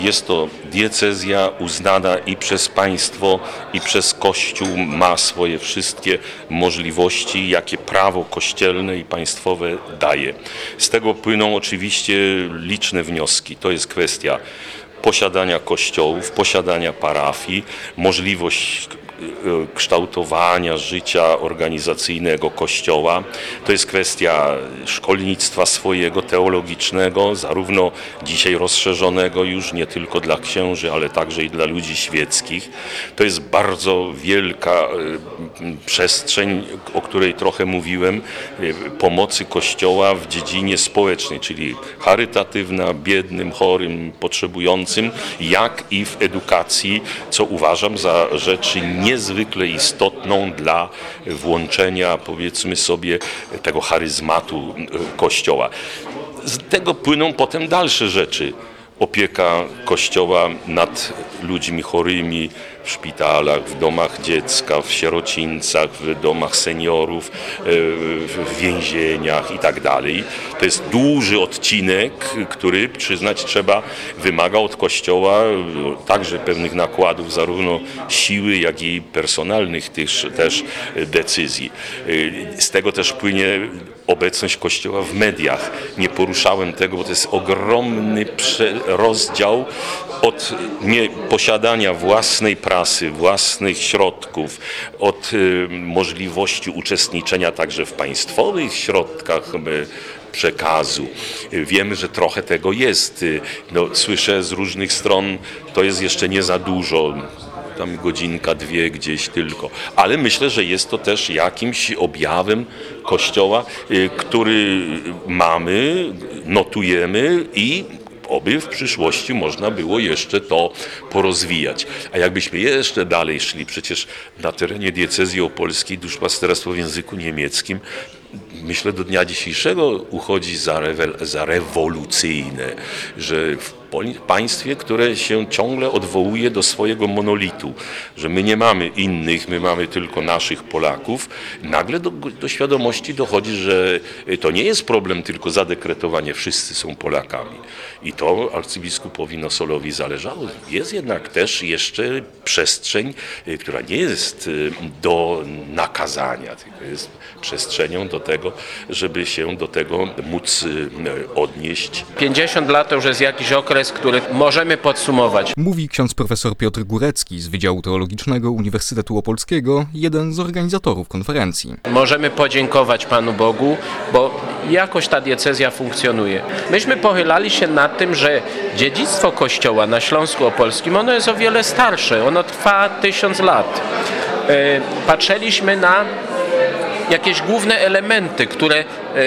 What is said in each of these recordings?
Jest to diecezja uznana i przez państwo, i przez Kościół, ma swoje wszystkie możliwości, jakie prawo kościelne i państwowe daje. Z tego płyną oczywiście liczne wnioski. To jest kwestia posiadania kościołów, posiadania parafii, możliwość kształtowania życia organizacyjnego Kościoła. To jest kwestia szkolnictwa swojego teologicznego, zarówno dzisiaj rozszerzonego już nie tylko dla księży, ale także i dla ludzi świeckich. To jest bardzo wielka przestrzeń, o której trochę mówiłem, pomocy Kościoła w dziedzinie społecznej, czyli charytatywna, biednym, chorym, potrzebującym, jak i w edukacji, co uważam za rzecz niezwykle istotną dla włączenia, powiedzmy sobie, tego charyzmatu Kościoła. Z tego płyną potem dalsze rzeczy. Opieka Kościoła nad ludźmi chorymi w szpitalach, w domach dziecka, w sierocińcach, w domach seniorów, w więzieniach i tak dalej. To jest duży odcinek, który, przyznać trzeba, wymaga od Kościoła także pewnych nakładów, zarówno siły, jak i personalnych też decyzji. Z tego też płynie obecność Kościoła w mediach. Nie poruszałem tego, bo to jest ogromny rozdział od posiadania własnej prasy, własnych środków, od możliwości uczestniczenia także w państwowych środkach przekazu. Wiemy, że trochę tego jest. Słyszę z różnych stron, to jest jeszcze nie za dużo. Tam godzinka, dwie gdzieś tylko. Ale myślę, że jest to też jakimś objawem Kościoła, który mamy, notujemy i oby w przyszłości można było jeszcze to porozwijać. A jakbyśmy jeszcze dalej szli, przecież na terenie diecezji opolskiej duszpasterstwo w języku niemieckim, myślę, do dnia dzisiejszego uchodzi za rewolucyjne, że w państwie, które się ciągle odwołuje do swojego monolitu, że my nie mamy innych, my mamy tylko naszych Polaków, nagle do świadomości dochodzi, że to nie jest problem tylko zadekretowanie, wszyscy są Polakami. I to arcybiskupowi Nosolowi zależało. Jest jednak też jeszcze przestrzeń, która nie jest do nakazania, tylko jest przestrzenią do tego, żeby się do tego móc odnieść. 50 lat to już jest jakiś okres, który możemy podsumować. Mówi ksiądz profesor Piotr Górecki z Wydziału Teologicznego Uniwersytetu Opolskiego, jeden z organizatorów konferencji. Możemy podziękować Panu Bogu, bo jakoś ta diecezja funkcjonuje. Myśmy pochylali się nad tym, że dziedzictwo Kościoła na Śląsku Opolskim, ono jest o wiele starsze, ono trwa 1000 lat. Patrzyliśmy na jakieś główne elementy, które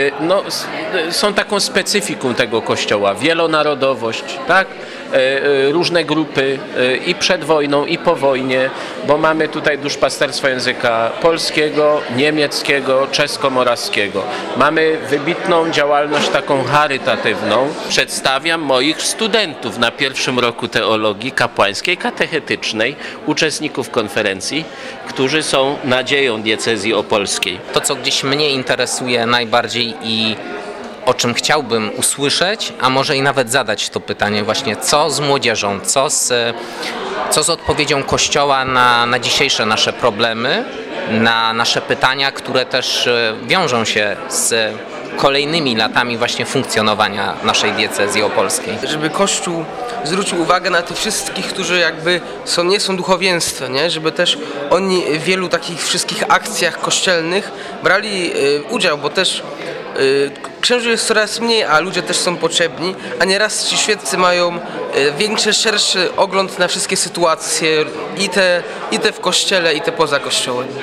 są taką specyfiką tego Kościoła. Wielonarodowość, tak? Różne grupy i przed wojną, i po wojnie, bo mamy tutaj duszpasterstwo języka polskiego, niemieckiego, czesko-morawskiego. Mamy wybitną działalność taką charytatywną. Przedstawiam moich studentów na pierwszym roku teologii kapłańskiej, katechetycznej, uczestników konferencji, którzy są nadzieją diecezji opolskiej. To, co gdzieś mnie interesuje najbardziej i o czym chciałbym usłyszeć, a może i nawet zadać to pytanie właśnie, co z młodzieżą, co z odpowiedzią Kościoła na dzisiejsze nasze problemy, na nasze pytania, które też wiążą się z kolejnymi latami właśnie funkcjonowania naszej diecezji opolskiej. Żeby Kościół zwrócił uwagę na tych wszystkich, którzy jakby nie są duchowieństwem, nie? Żeby też oni w wielu takich wszystkich akcjach kościelnych brali udział, bo też księży jest coraz mniej, a ludzie też są potrzebni, a nieraz ci świeccy mają większy, szerszy ogląd na wszystkie sytuacje i te w kościele, i te poza kościołem.